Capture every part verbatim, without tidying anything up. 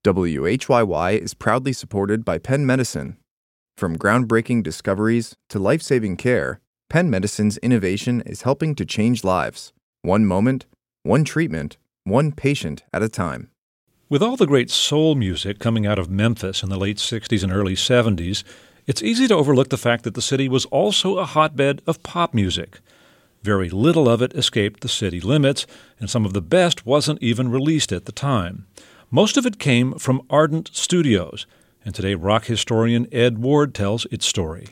W H Y Y is proudly supported by Penn Medicine. From groundbreaking discoveries to life-saving care, Penn Medicine's innovation is helping to change lives, one moment, one treatment, one patient at a time. With all the great soul music coming out of Memphis in the late sixties and early seventies, it's easy to overlook the fact that the city was also a hotbed of pop music. Very little of it escaped the city limits, and some of the best wasn't even released at the time. Most of it came from Ardent Studios, and today rock historian Ed Ward tells its story.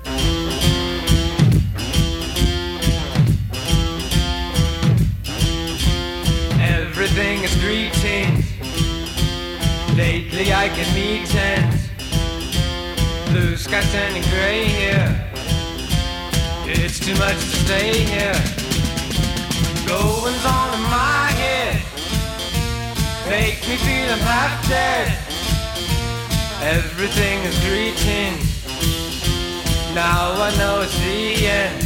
Everything is greetings. Lately I get meetings. Blue sky turning gray here. It's too much to stay here. Goings on in my head make me feel I'm half dead. Everything is greetings. Now I know it's the end.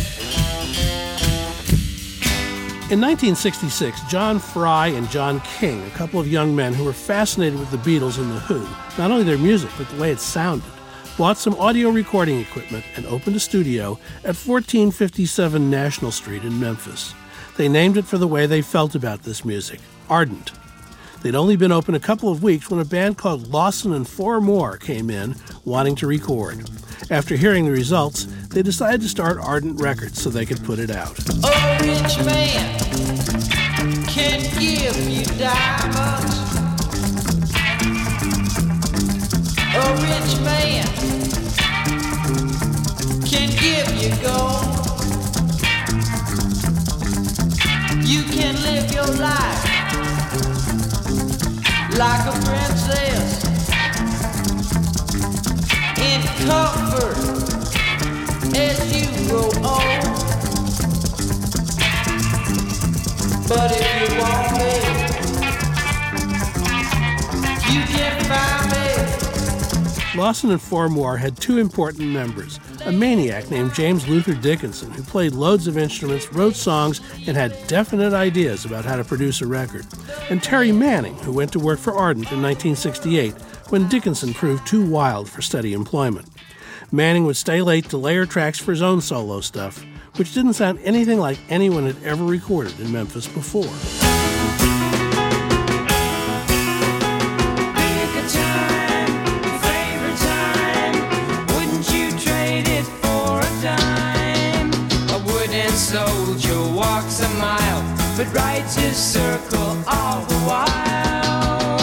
In nineteen sixty-six, John Fry and John King, a couple of young men who were fascinated with the Beatles and The Who, not only their music, but the way it sounded, bought some audio recording equipment and opened a studio at fourteen fifty-seven National Street in Memphis. They named it for the way they felt about this music, Ardent. They'd only been open a couple of weeks when a band called Lawson and Four More came in, wanting to record. After hearing the results, they decided to start Ardent Records so they could put it out. A rich man can give you diamonds. A rich man can give you gold. You can live your life like a princess in comfort as you grow old. But if you want me, you can find me. Lawson and Four More had two important members, a maniac named James Luther Dickinson, who played loads of instruments, wrote songs, and had definite ideas about how to produce a record, and Terry Manning, who went to work for Ardent in nineteen sixty-eight when Dickinson proved too wild for steady employment. Manning would stay late to layer tracks for his own solo stuff, which didn't sound anything like anyone had ever recorded in Memphis before. Soldier walks a mile, but rides his circle all the while.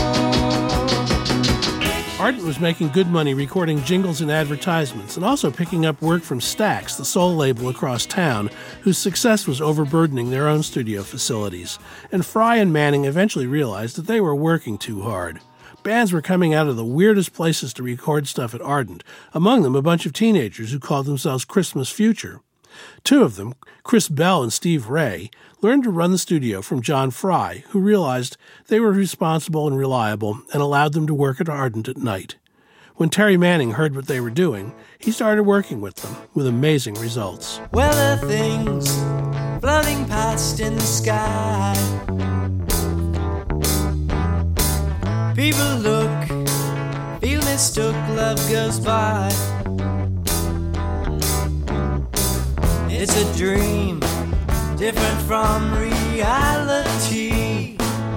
Ardent was making good money recording jingles and advertisements, and also picking up work from Stax, the soul label across town, whose success was overburdening their own studio facilities. And Fry and Manning eventually realized that they were working too hard. Bands were coming out of the weirdest places to record stuff at Ardent, among them a bunch of teenagers who called themselves Christmas Future. Two of them, Chris Bell and Steve Ray, learned to run the studio from John Fry, who realized they were responsible and reliable and allowed them to work at Ardent at night. When Terry Manning heard what they were doing, he started working with them, with amazing results. Well, there are things floating past in the sky. People look, feel mistook, love goes by. It's a dream, different from reality.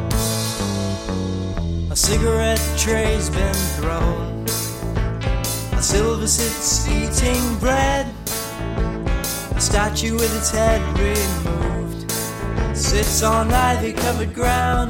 A cigarette tray's been thrown. A silver sits eating bread. A statue with its head removed sits on ivy-covered ground.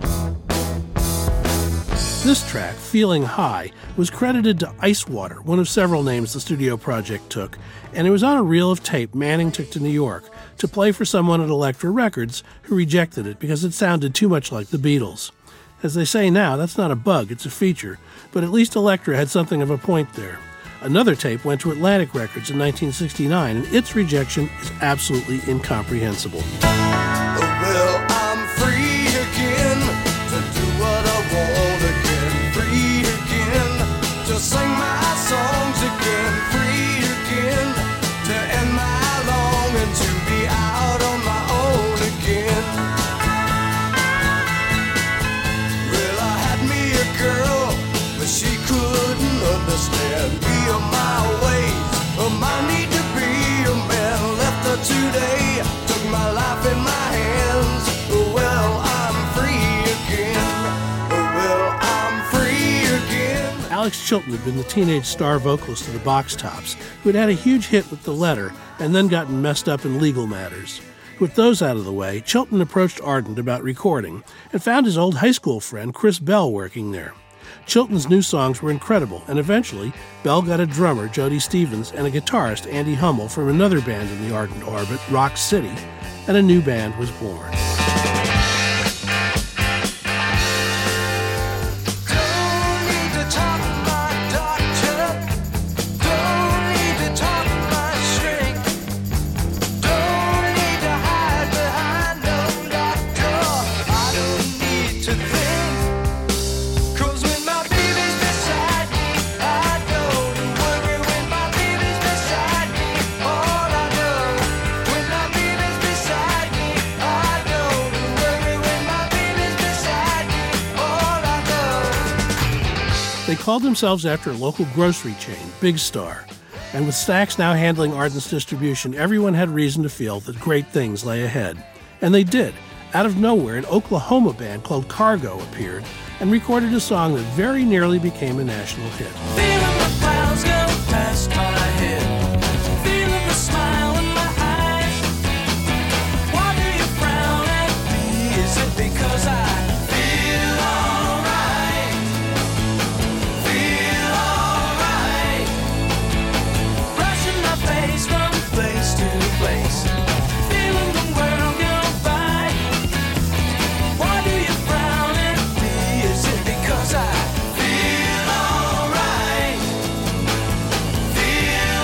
This track, Feeling High, was credited to Ice Water, one of several names the studio project took, and it was on a reel of tape Manning took to New York to play for someone at Elektra Records who rejected it because it sounded too much like the Beatles. As they say now, that's not a bug, it's a feature, but at least Elektra had something of a point there. Another tape went to Atlantic Records in nineteen sixty-nine, and its rejection is absolutely incomprehensible. Well, I'm free again to do what I want again. Free again to sing my songs again. Free again to end my longing to be out on my own again. Well, I had me a girl Alex Chilton had been the teenage star vocalist of the Box Tops, who had had a huge hit with The Letter and then gotten messed up in legal matters. With those out of the way, Chilton approached Ardent about recording and found his old high school friend Chris Bell working there. Chilton's new songs were incredible, and eventually, Bell got a drummer, Jody Stevens, and a guitarist, Andy Hummel, from another band in the Ardent orbit, Rock City, and a new band was born. They called themselves after a local grocery chain, Big Star. And with Stax now handling Ardent's distribution, everyone had reason to feel that great things lay ahead. And they did. Out of nowhere, an Oklahoma band called Cargo appeared and recorded a song that very nearly became a national hit. Feeling the clouds go past my head, feeling the smile in my eyes. Why do you frown at me? Is it because I feel alright? Feel alright. Brushing my face from place to place, feeling the world go by. Why do you frown at me? Is it because I feel alright? Feel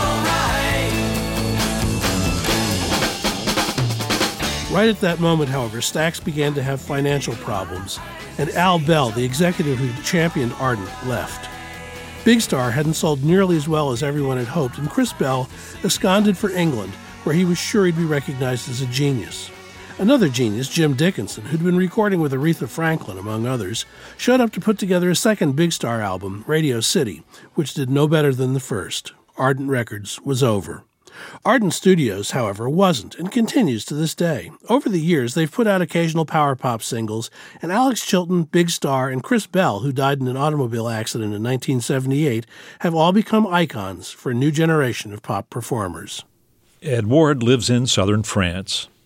alright. Right at that moment, however, Stax began to have financial problems, and Al Bell, the executive who championed Ardent, left. Big Star hadn't sold nearly as well as everyone had hoped, and Chris Bell absconded for England, where he was sure he'd be recognized as a genius. Another genius, Jim Dickinson, who'd been recording with Aretha Franklin, among others, showed up to put together a second Big Star album, Radio City, which did no better than the first. Ardent Records was over. Ardent Studios, however, wasn't, and continues to this day. Over the years, they've put out occasional power pop singles, and Alex Chilton, Big Star, and Chris Bell, who died in an automobile accident in nineteen seventy-eight, have all become icons for a new generation of pop performers. Ed Ward lives in southern France.